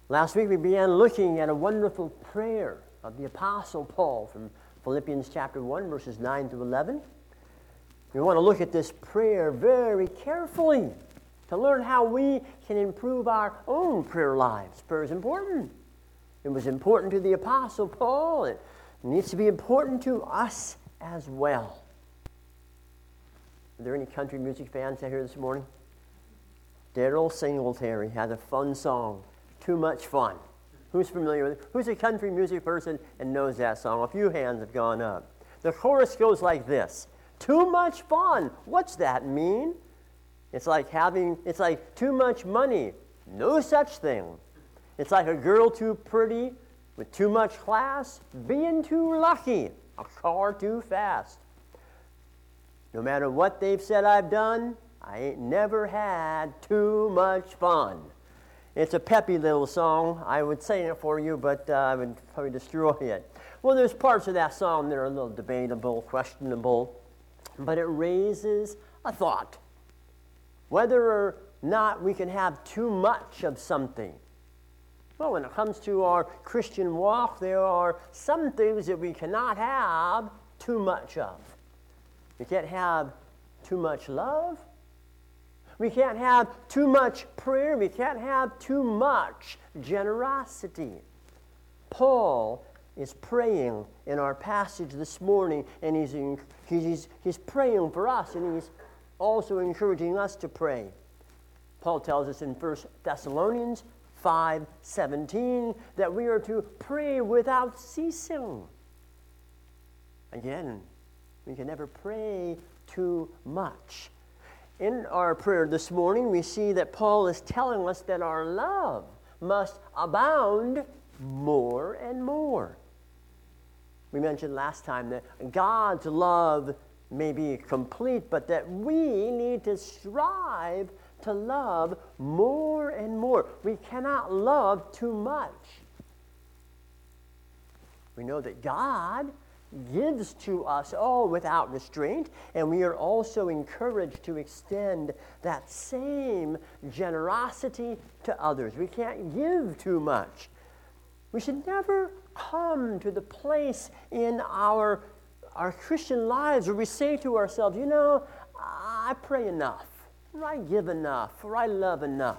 Last week we began looking at a wonderful prayer of the Apostle Paul from Philippians chapter 1, verses 9 to 11. We want to look at this prayer very carefully to learn how we can improve our own prayer lives. Prayer is important. It was important to the Apostle Paul. It needs to be important to us as well. Are there any country music fans out here this morning? Daryl Singletary had a fun song, Too Much Fun. Who's familiar with it? Who's a country music person and knows that song? A few hands have gone up. The chorus goes like this. Too much fun. What's that mean? It's like too much money. No such thing. It's like a girl too pretty with too much class, being too lucky, a car too fast. No matter what they've said I've done, I ain't never had too much fun. It's a peppy little song. I would sing it for you, but I would probably destroy it. Well, there's parts of that song that are a little debatable, questionable, but it raises a thought. Whether or not we can have too much of something. Well, when it comes to our Christian walk, there are some things that we cannot have too much of. We can't have too much love. We can't have too much prayer. We can't have too much generosity. Paul is praying in our passage this morning, and he's praying for us, and he's also encouraging us to pray. Paul tells us in 1 Thessalonians 5:17 that we are to pray without ceasing. Again, we can never pray too much. In our prayer this morning, we see that Paul is telling us that our love must abound more and more. We mentioned last time that God's love may be complete, but that we need to strive to love more and more. We cannot love too much. We know that God gives to us all without restraint, and we are also encouraged to extend that same generosity to others. We can't give too much. We should never come to the place in our Christian lives where we say to ourselves, you know, I pray enough, or I give enough, or I love enough.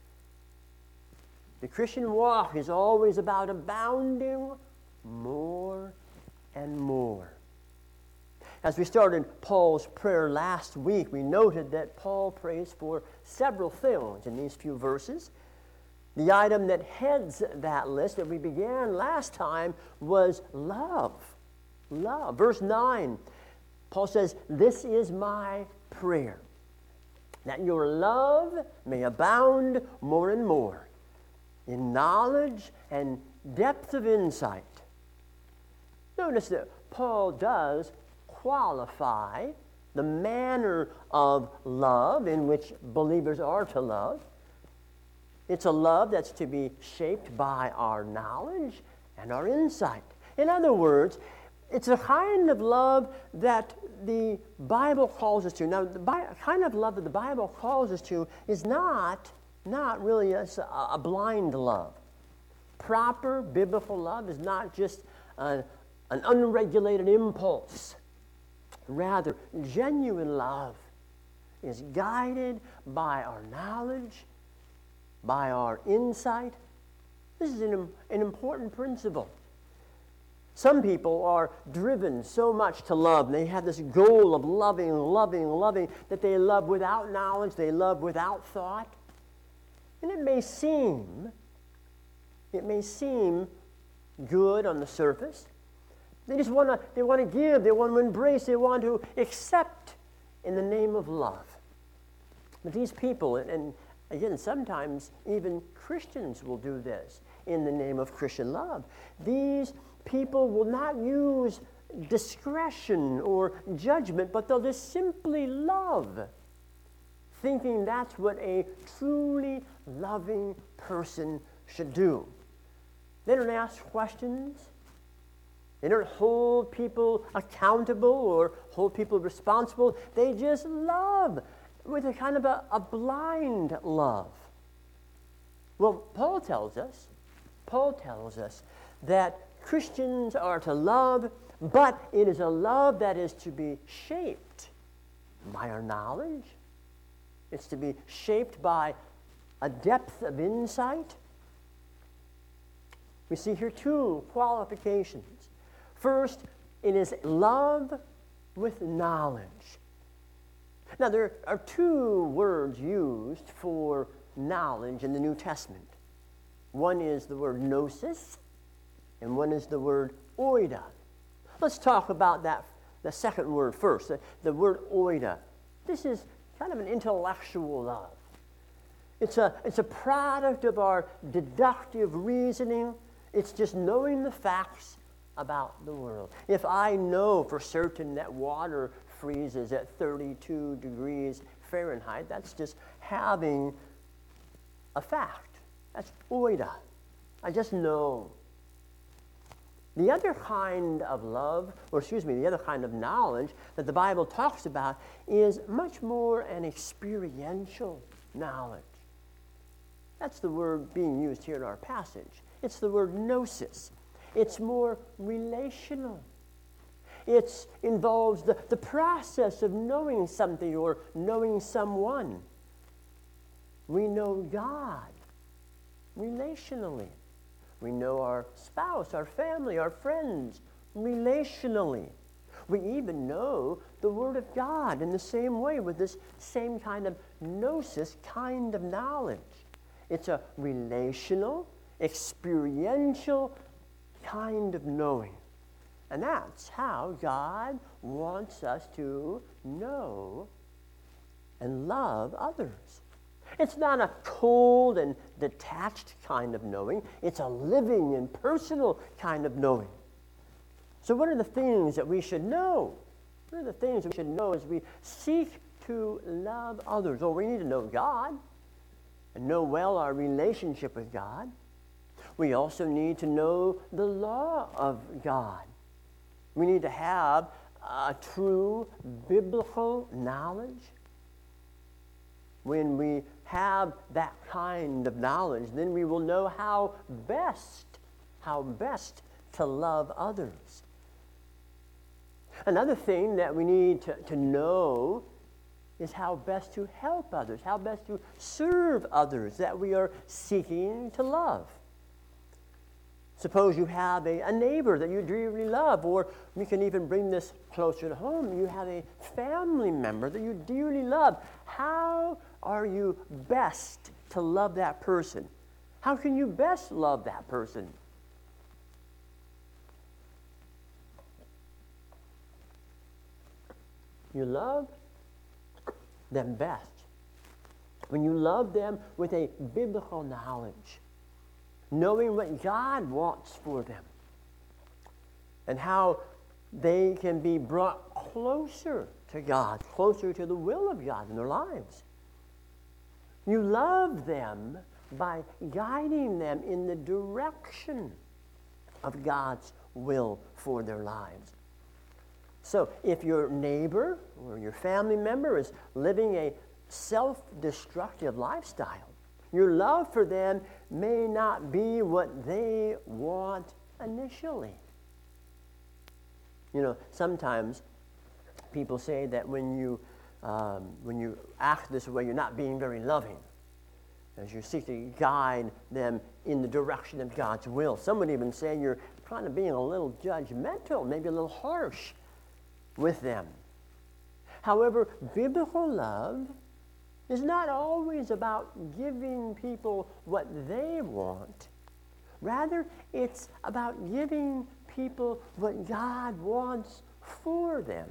The Christian walk is always about abounding more and more. As we started Paul's prayer last week, we noted that Paul prays for several things in these few verses. The item that heads that list that we began last time was love. Love. Verse 9, Paul says, "This is my prayer, that your love may abound more and more in knowledge and depth of insight." Notice that Paul does qualify the manner of love in which believers are to love. It's a love that's to be shaped by our knowledge and our insight. In other words, it's a kind of love that the Bible calls us to. Now, the kind of love that the Bible calls us to is not really a blind love. Proper biblical love is not just an unregulated impulse. Rather, genuine love is guided by our knowledge, by our insight. This is an important principle. Some people are driven so much to love. They have this goal of loving, that they love without knowledge, they love without thought. And it may seem good on the surface. They want to give, they want to embrace, they want to accept in the name of love. But these people, and again, sometimes even Christians will do this in the name of Christian love. These people will not use discretion or judgment, but they'll just simply love, thinking that's what a truly loving person should do. They don't ask questions. They don't hold people accountable or hold people responsible. They just love with a kind of a blind love. Well, Paul tells us that Christians are to love, but it is a love that is to be shaped by our knowledge. It's to be shaped by a depth of insight. We see here two qualifications. First, it is love with knowledge. Now, there are two words used for knowledge in the New Testament. One is the word gnosis, and one is the word oida. Let's talk about the second word first, the word oida. This is kind of an intellectual love. It's a product of our deductive reasoning. It's just knowing the facts about the world. If I know for certain that water freezes at 32 degrees Fahrenheit, that's just having a fact. That's oida. I just know. The other kind of love, the other kind of knowledge that the Bible talks about is much more an experiential knowledge. That's the word being used here in our passage. It's the word gnosis. It's more relational. It involves the process of knowing something or knowing someone. We know God relationally. We know our spouse, our family, our friends relationally. We even know the Word of God in the same way with this same kind of gnosis kind of knowledge. It's a relational, experiential kind of knowing. And that's how God wants us to know and love others. It's not a cold and detached kind of knowing. It's a living and personal kind of knowing. So what are the things that we should know? What are the things that we should know as we seek to love others? Well, we need to know God and know well our relationship with God. We also need to know the law of God. We need to have a true biblical knowledge. When we have that kind of knowledge, then we will know how best to love others. Another thing that we need to know is how best to help others, how best to serve others that we are seeking to love. Suppose you have a neighbor that you dearly love, or we can even bring this closer to home. You have a family member that you dearly love. How are you best to love that person? How can you best love that person? You love them best when you love them with a biblical knowledge, knowing what God wants for them and how they can be brought closer to God, closer to the will of God in their lives. You love them by guiding them in the direction of God's will for their lives. So if your neighbor or your family member is living a self-destructive lifestyle, your love for them may not be what they want initially. You know, sometimes people say that when you act this way, you're not being very loving, as you seek to guide them in the direction of God's will. Some would even say you're kind of being a little judgmental, maybe a little harsh with them. However, biblical love is not always about giving people what they want. Rather, it's about giving people what God wants for them.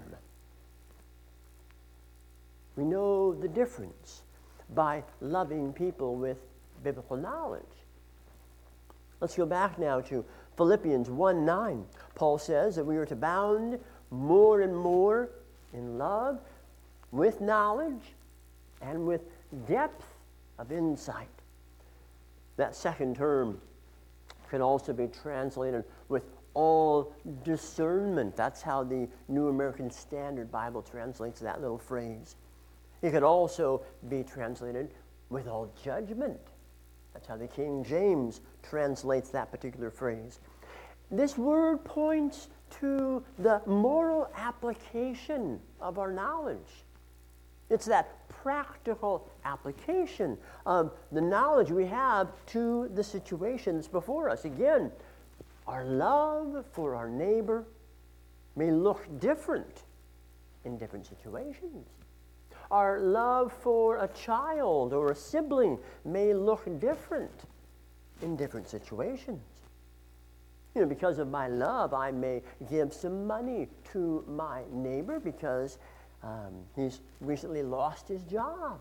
We know the difference by loving people with biblical knowledge. Let's go back now to Philippians 1:9. Paul says that we are to abound more and more in love, with knowledge, and with depth of insight. That second term can also be translated with all discernment. That's how the New American Standard Bible translates that little phrase. It could also be translated with all judgment. That's how the King James translates that particular phrase. This word points to the moral application of our knowledge. It's that practical application of the knowledge we have to the situations before us. Again, our love for our neighbor may look different in different situations. Our love for a child or a sibling may look different in different situations. Because of my love, I may give some money to my neighbor because he's recently lost his job.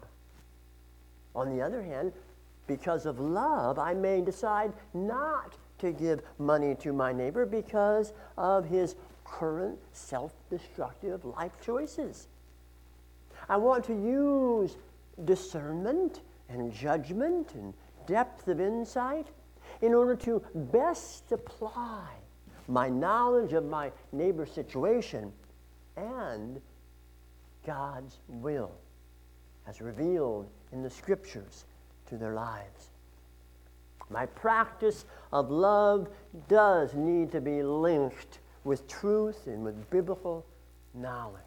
On the other hand, because of love, I may decide not to give money to my neighbor because of his current self-destructive life choices. I want to use discernment and judgment and depth of insight in order to best apply my knowledge of my neighbor's situation and God's will as revealed in the Scriptures to their lives. My practice of love does need to be linked with truth and with biblical knowledge.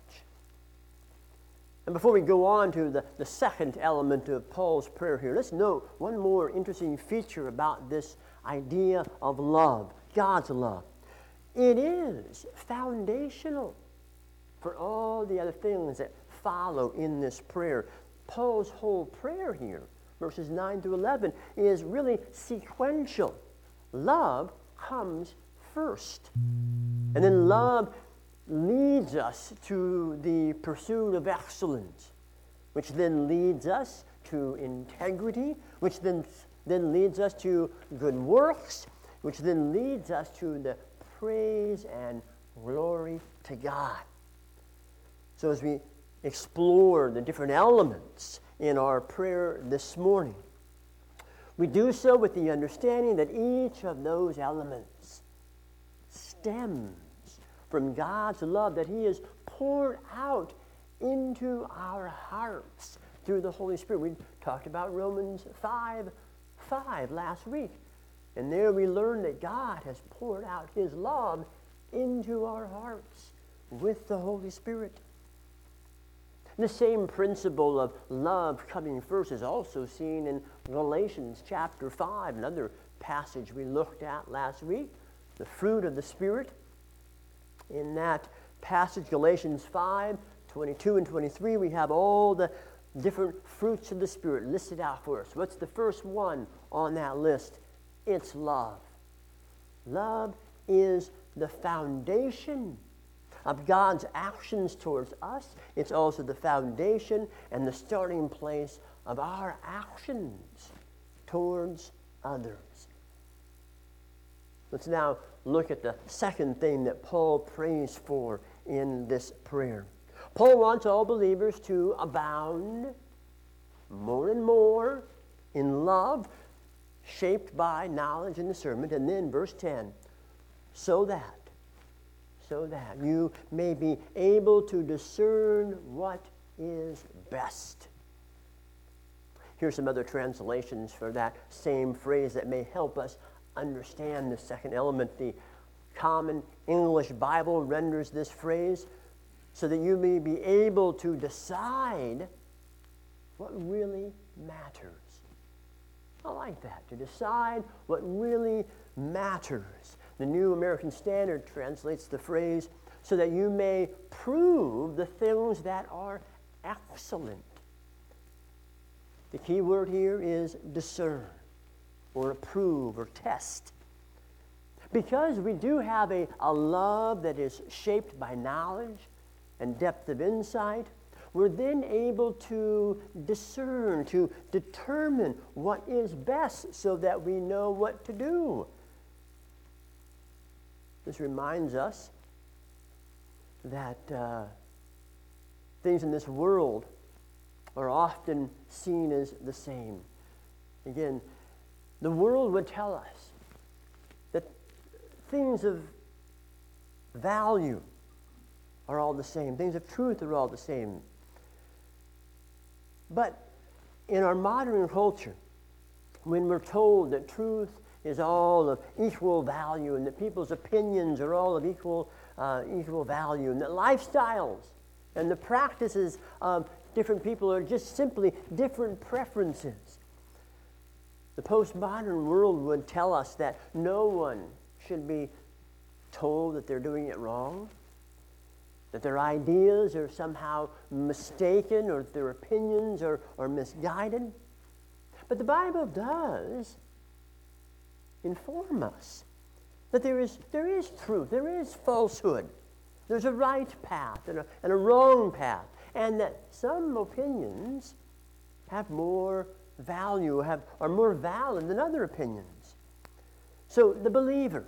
And before we go on to the second element of Paul's prayer here, let's note one more interesting feature about this idea of love, God's love. It is foundational for all the other things that follow in this prayer. Paul's whole prayer here, verses 9 through 11, is really sequential. Love comes first. And then love leads us to the pursuit of excellence, which then leads us to integrity, which then leads us to good works, which then leads us to the praise and glory to God. So as we explore the different elements in our prayer this morning, we do so with the understanding that each of those elements stems from God's love that He has poured out into our hearts through the Holy Spirit. We talked about Romans 5:5 last week. And there we learned that God has poured out His love into our hearts with the Holy Spirit. The same principle of love coming first is also seen in Galatians chapter 5, another passage we looked at last week, the fruit of the Spirit. In that passage, Galatians 5:22 and 23, we have all the different fruits of the Spirit listed out for us. What's the first one on that list? It's love. Love is the foundation of God's actions towards us. It's also the foundation and the starting place of our actions towards others. Let's now look at the second thing that Paul prays for in this prayer. Paul wants all believers to abound more and more in love, shaped by knowledge and discernment. And then verse 10, so that you may be able to discern what is best. Here's some other translations for that same phrase that may help us understand the second element. The Common English Bible renders this phrase, so that you may be able to decide what really matters. I like that, to decide what really matters. The New American Standard translates the phrase, so that you may prove the things that are excellent. The key word here is discern, or approve, or test. Because we do have a love that is shaped by knowledge and depth of insight, we're then able to discern, to determine what is best so that we know what to do. This reminds us that things in this world are often seen as the same. Again, the world would tell us that things of value are all the same. Things of truth are all the same. But in our modern culture, when we're told that truth is all of equal value and that people's opinions are all of equal value, and that lifestyles and the practices of different people are just simply different preferences. The postmodern world would tell us that no one should be told that they're doing it wrong, that their ideas are somehow mistaken or that their opinions are misguided. But the Bible does inform us that there is truth, there is falsehood, there's a right path and a wrong path, and that some opinions have more value, are more valid than other opinions. So the believer,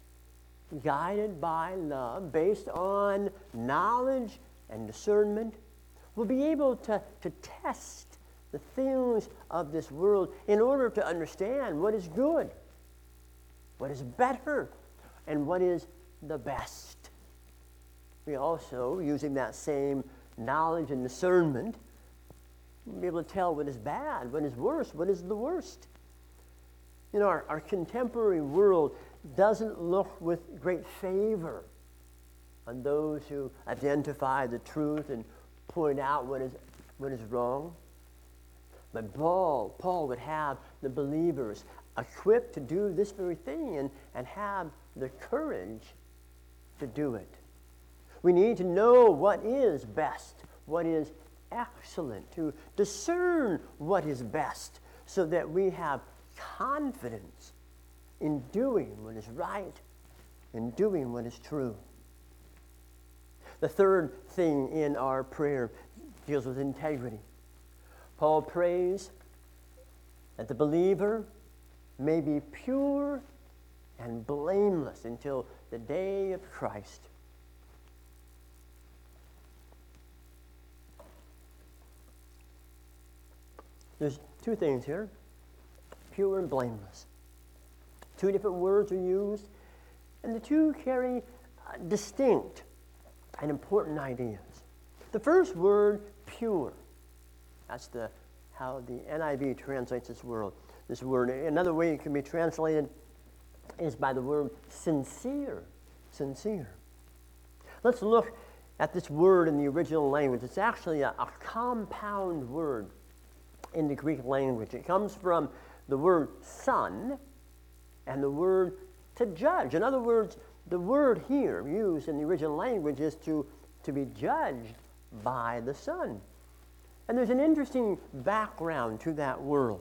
guided by love, based on knowledge and discernment, will be able to test the things of this world in order to understand what is good, what is better, and what is the best. We also, using that same knowledge and discernment, will be able to tell what is bad, what is worse, what is the worst. You know, our contemporary world doesn't look with great favor on those who identify the truth and point out what is wrong. But Paul would have the believers equipped to do this very thing and have the courage to do it. We need to know what is best, what is excellent, to discern what is best so that we have confidence in doing what is right, in doing what is true. The third thing in our prayer deals with integrity. Paul prays that the believer may be pure and blameless until the day of Christ. There's two things here, pure and blameless. Two different words are used, and the two carry distinct and important ideas. The first word, pure, that's how the NIV translates this word. Another way it can be translated is by the word sincere. Sincere. Let's look at this word in the original language. It's actually a compound word in the Greek language. It comes from the word son and the word to judge. In other words, the word here used in the original language is to be judged by the Son. And there's an interesting background to that word.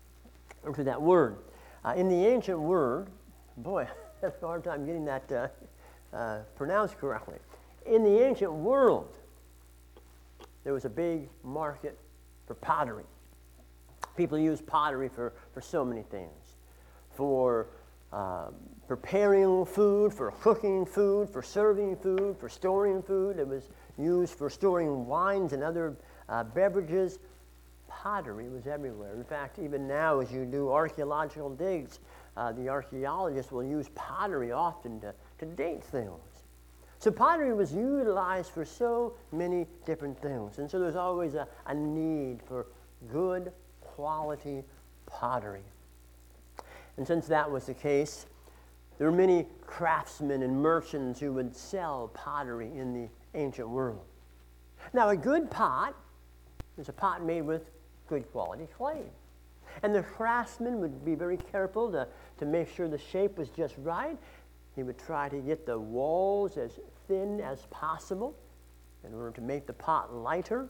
In the ancient word, boy, I have a hard time getting that pronounced correctly. In the ancient world, there was a big market for pottery. People used pottery for so many things. For preparing food, for cooking food, for serving food, for storing food. It was used for storing wines and other beverages. Pottery was everywhere. In fact, even now as you do archaeological digs, the archaeologists will use pottery often to date things. So pottery was utilized for so many different things. And so there's always a need for good quality pottery. And since that was the case, there were many craftsmen and merchants who would sell pottery in the ancient world. Now, a good pot is a pot made with good quality clay. And the craftsman would be very careful to make sure the shape was just right. He would try to get the walls as thin as possible in order to make the pot lighter.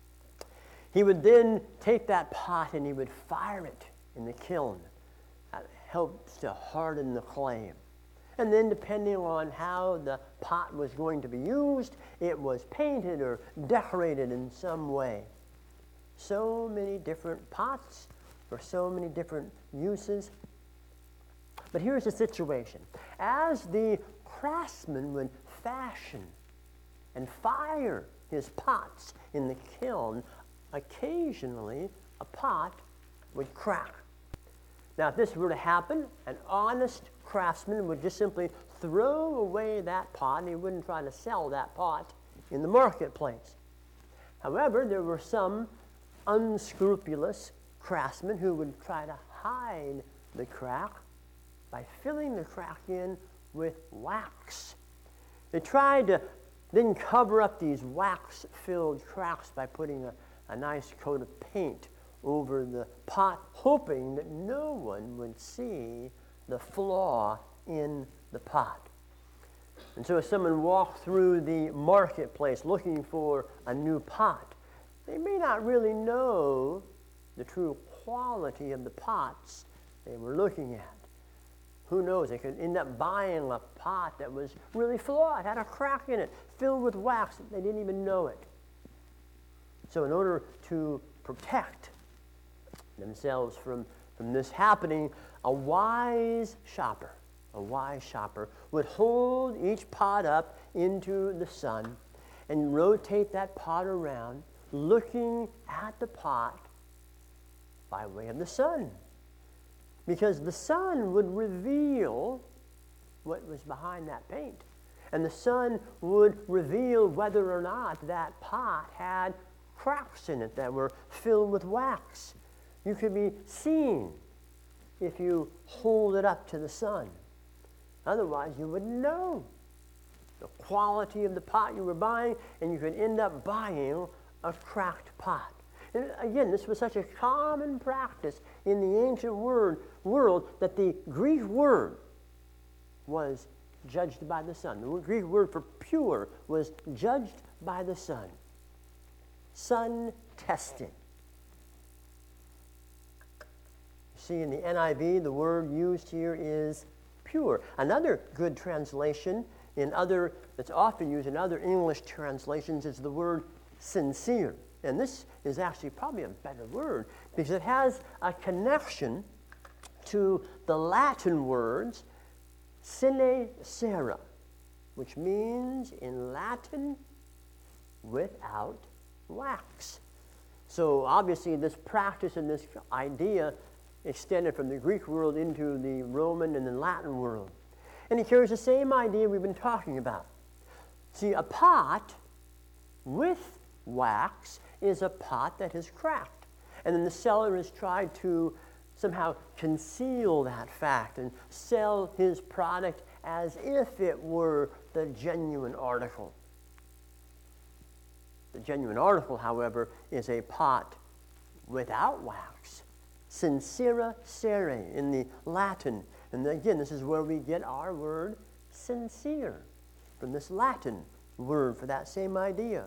He would then take that pot and he would fire it in the kiln. That helps to harden the clay. And then depending on how the pot was going to be used, it was painted or decorated in some way. So many different pots for so many different uses. But here's the situation. As the craftsman would fashion and fire his pots in the kiln, occasionally a pot would crack. Now, if this were to happen, an honest craftsman would just simply throw away that pot and he wouldn't try to sell that pot in the marketplace. However, there were some unscrupulous craftsmen who would try to hide the crack by filling the crack in with wax. They tried to then cover up these wax-filled cracks by putting a nice coat of paint over the pot, hoping that no one would see the flaw in the pot. And so if someone walked through the marketplace looking for a new pot, they may not really know the true quality of the pots they were looking at. Who knows, they could end up buying a pot that was really flawed, had a crack in it, filled with wax. They didn't even know it. So in order to protect themselves from this happening, a wise shopper would hold each pot up into the sun and rotate that pot around, looking at the pot by way of the sun. Because the sun would reveal what was behind that paint. And the sun would reveal whether or not that pot had cracks in it that were filled with wax. You could be seen if you hold it up to the sun. Otherwise, you wouldn't know the quality of the pot you were buying, and you could end up buying a cracked pot. And again, this was such a common practice in the ancient world that the Greek word was judged by the sun. The Greek word for pure was judged by the sun. Sun tested. See, in the NIV, the word used here is pure. Another good translation that's often used in other English translations is the word sincere. And this is actually probably a better word because it has a connection to the Latin words sine cera, which means in Latin, without wax. So obviously this practice and this idea extended from the Greek world into the Roman and the Latin world. And it carries the same idea we've been talking about. See, a pot with wax is a pot that is cracked. And then the seller has tried to somehow conceal that fact and sell his product as if it were the genuine article. The genuine article, however, is a pot without wax. Sincera cere in the Latin. And again, this is where we get our word sincere, from this Latin word for that same idea.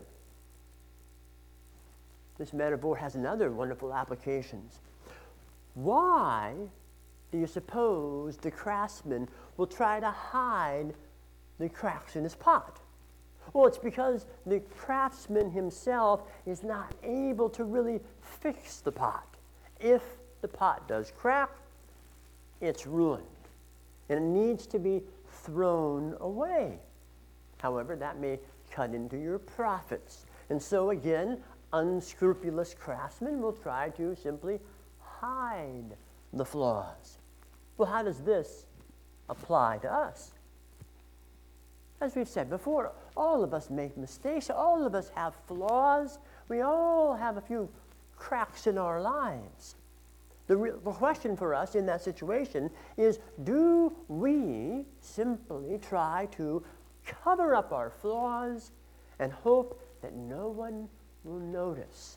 This metaphor has another wonderful applications. Why do you suppose the craftsman will try to hide the cracks in his pot? Well, it's because the craftsman himself is not able to really fix the pot. If the pot does crack, it's ruined, and it needs to be thrown away. However, that may cut into your profits. And so again, unscrupulous craftsmen will try to simply hide the flaws. Well, how does this apply to us? As we've said before, all of us make mistakes. All of us have flaws. We all have a few cracks in our lives. The question for us in that situation is, do we simply try to cover up our flaws and hope that no one will notice?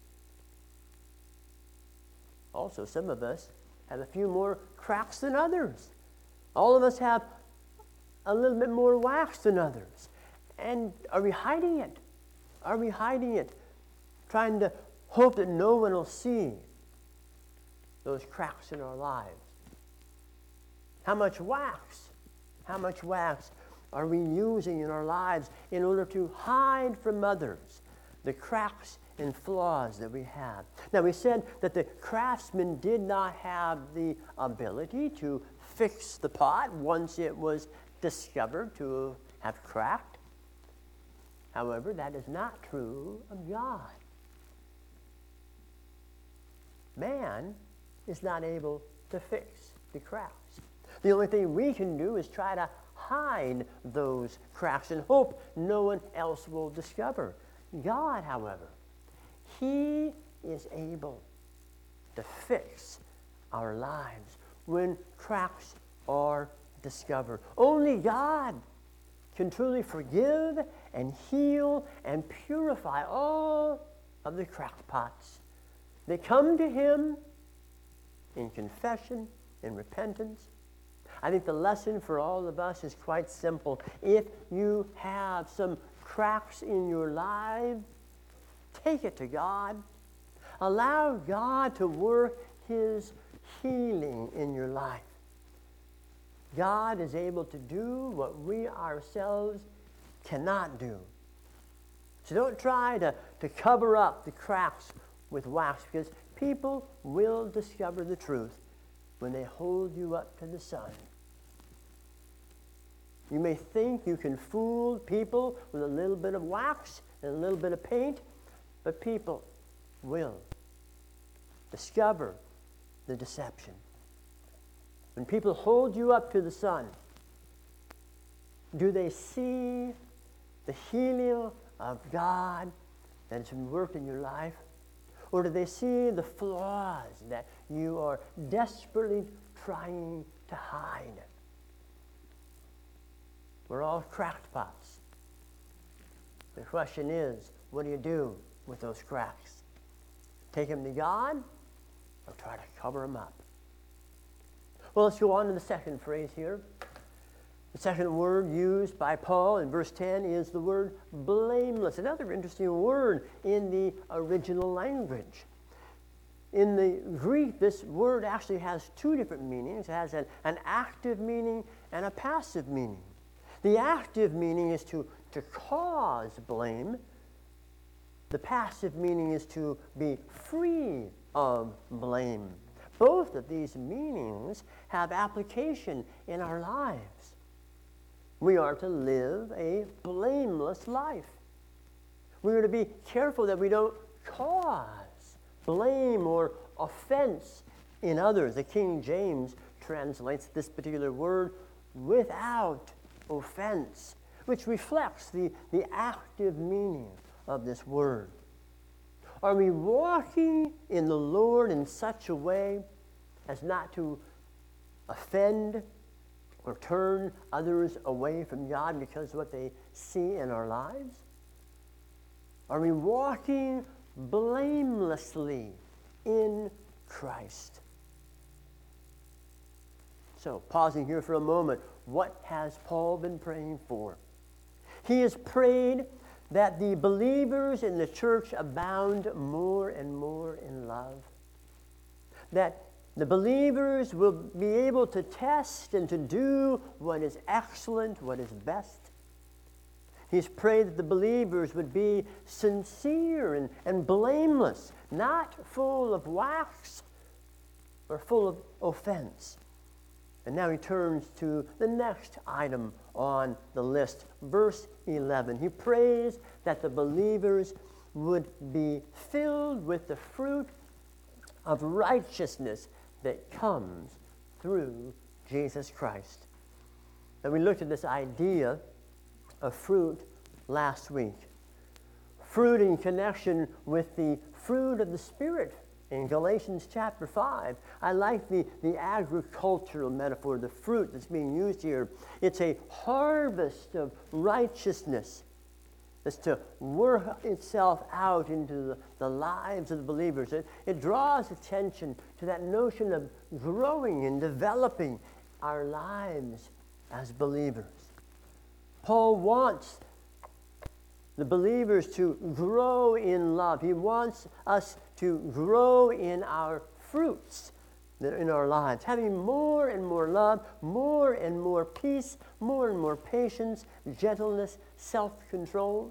Also, some of us have a few more cracks than others. All of us have a little bit more wax than others. And are we hiding it? Are we hiding it? Trying to hope that no one will see those cracks in our lives. How much wax are we using in our lives in order to hide from others the cracks and flaws that we have? Now, we said that the craftsman did not have the ability to fix the pot once it was discovered to have cracked. However, that is not true of God. Man is not able to fix the cracks. The only thing we can do is try to hide those cracks and hope no one else will discover. God, however, He is able to fix our lives when cracks are discovered. Only God can truly forgive and heal and purify all of the crackpots. They come to Him in confession, in repentance. I think the lesson for all of us is quite simple. If you have some cracks in your life, take it to God. Allow God to work His healing in your life. God is able to do what we ourselves cannot do. So don't try to cover up the cracks with wax, because people will discover the truth when they hold you up to the sun. You may think you can fool people with a little bit of wax and a little bit of paint, but people will discover the deception. When people hold you up to the sun, do they see the healing of God that has been worked in your life? Or do they see the flaws that you are desperately trying to hide? We're all cracked pots. The question is, what do you do with those cracks? Take them to God or try to cover them up? Well, let's go on to the second phrase here. The second word used by Paul in verse 10 is the word blameless. Another interesting word in the original language. In the Greek, this word actually has two different meanings. It has an active meaning and a passive meaning. The active meaning is to cause blame. The passive meaning is to be free of blame. Both of these meanings have application in our lives. We are to live a blameless life. We are to be careful that we don't cause blame or offense in others. The King James translates this particular word without offense, which reflects the active meaning of this word. Are we walking in the Lord in such a way as not to offend or turn others away from God because of what they see in our lives? Are we walking blamelessly in Christ? So, pausing here for a moment, what has Paul been praying for? He has prayed that the believers in the church abound more and more in love. That the believers will be able to test and to do what is excellent, what is best. He's prayed that the believers would be sincere and blameless, not full of wax or full of offense. And now he turns to the next item on the list, verse 11. He prays that the believers would be filled with the fruit of righteousness that comes through Jesus Christ. And we looked at this idea of fruit last week. Fruit in connection with the fruit of the Spirit in Galatians chapter 5. I like the agricultural metaphor, the fruit that's being used here. It's a harvest of righteousness that's to work itself out into the lives of the believers. It draws attention to that notion of growing and developing our lives as believers. Paul wants the believers to grow in love. He wants us to grow in our fruits that are in our lives, having more and more love, more and more peace, more and more patience, gentleness, self-control.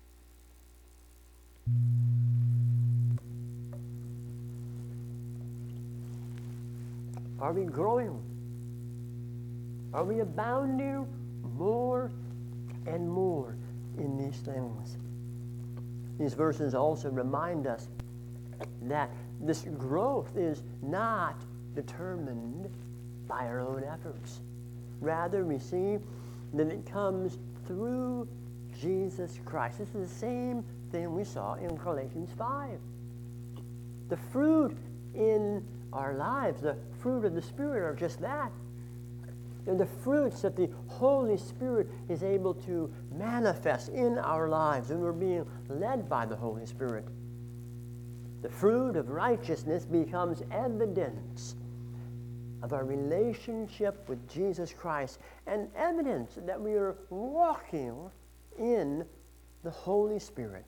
Are we growing? Are we abounding more and more in these things? These verses also remind us that this growth is not determined by our own efforts. Rather, we see that it comes through Jesus Christ. This is the same thing we saw in Galatians 5. The fruit in our lives. The fruit of the Spirit are just that. They're the fruits that the Holy Spirit is able to manifest in our lives when we're being led by the Holy Spirit. The fruit of righteousness becomes evidence of our relationship with Jesus Christ and evidence that we are walking in the Holy Spirit.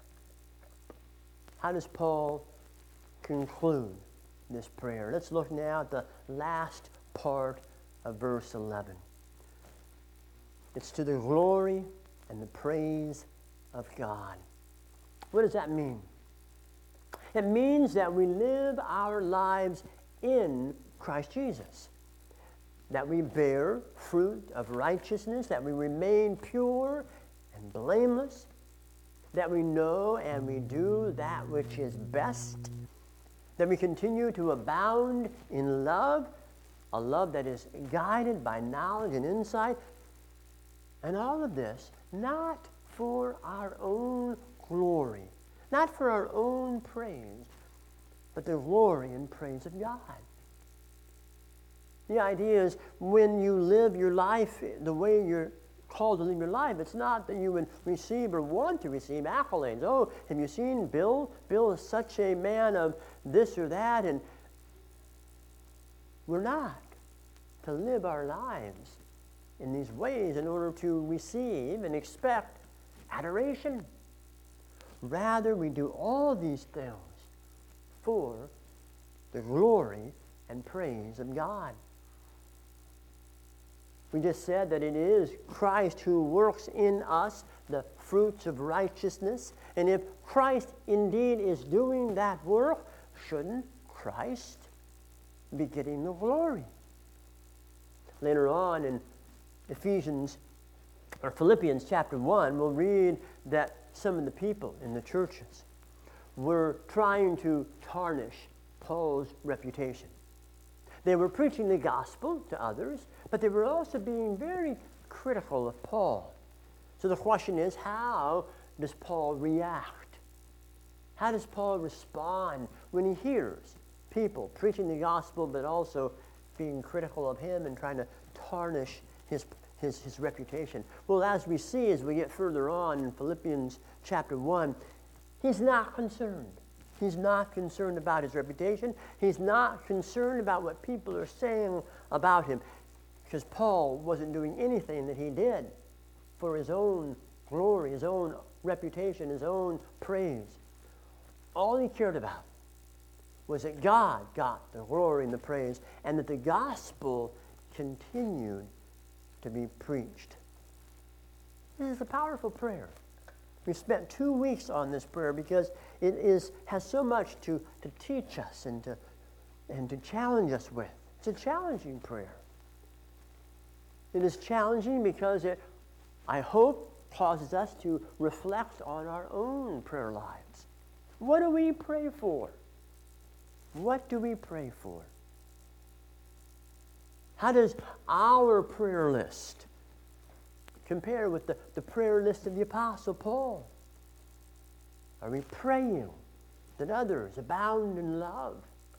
How does Paul conclude this prayer? Let's look now at the last part of verse 11. It's to the glory and the praise of God. What does that mean? It means that we live our lives in Christ Jesus, that we bear fruit of righteousness, that we remain pure and blameless, that we know and we do that which is best, that we continue to abound in love, a love that is guided by knowledge and insight, and all of this not for our own glory, not for our own praise, but the glory and praise of God. The idea is when you live your life the way you're called to live your life, it's not that you would receive or want to receive accolades. Oh, have you seen Bill? Bill is such a man of this or that, and we're not to live our lives in these ways in order to receive and expect adoration. Rather, we do all these things for the glory and praise of God. We just said that it is Christ who works in us the fruits of righteousness. And if Christ indeed is doing that work, shouldn't Christ be getting the glory? Later on in Philippians chapter 1, we'll read that some of the people in the churches were trying to tarnish Paul's reputation. They were preaching the gospel to others, but they were also being very critical of Paul. So the question is, how does Paul react? How does Paul respond when he hears people preaching the gospel but also being critical of him and trying to tarnish his reputation? Well, as we see as we get further on in Philippians chapter 1, he's not concerned. He's not concerned about his reputation. He's not concerned about what people are saying about him, because Paul wasn't doing anything that he did for his own glory, his own reputation, his own praise. All he cared about was that God got the glory and the praise, and that the gospel continued to be preached. This is a powerful prayer. We spent 2 weeks on this prayer because it has so much to teach us and to challenge us with. It's a challenging prayer. It is challenging because it, I hope, causes us to reflect on our own prayer lives. What do we pray for? What do we pray for? How does our prayer list compare with the prayer list of the Apostle Paul? Are we praying that others abound in love?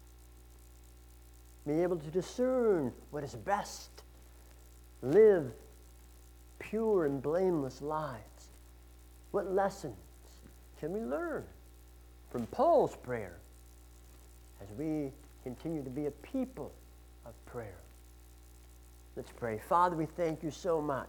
Be able to discern what is best. Live pure and blameless lives. What lessons can we learn from Paul's prayer as we continue to be a people of prayer? Let's pray. Father, we thank you so much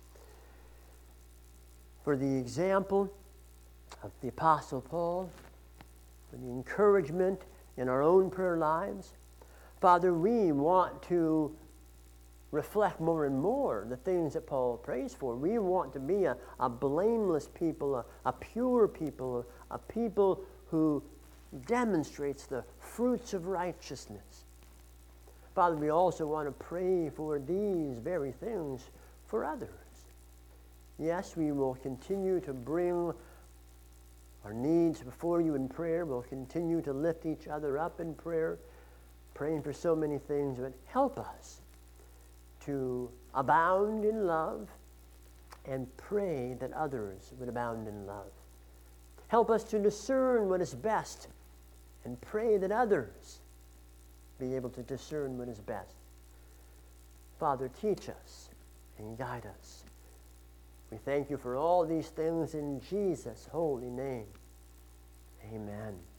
for the example of the Apostle Paul, for the encouragement in our own prayer lives. Father, we want to reflect more and more the things that Paul prays for. We want to be a blameless people, a pure people, a people who demonstrates the fruits of righteousness. Father, we also want to pray for these very things for others. Yes, we will continue to bring our needs before you in prayer. We'll continue to lift each other up in prayer, praying for so many things. But help us to abound in love and pray that others would abound in love. Help us to discern what is best and pray that others be able to discern what is best. Father, teach us and guide us. We thank you for all these things in Jesus' holy name. Amen.